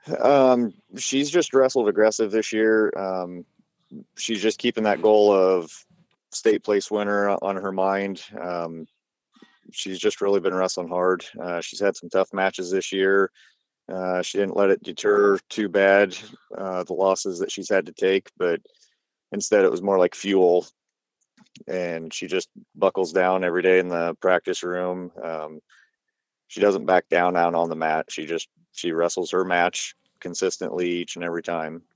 She's just wrestled aggressive this year. She's just keeping that goal of state place winner on her mind. She's just really been wrestling hard. She's had some tough matches this year. She didn't let it deter too bad, the losses that she's had to take, but instead it was more like fuel. And she just buckles down every day in the practice room. She doesn't back down out on the mat. She wrestles her match consistently each and every time.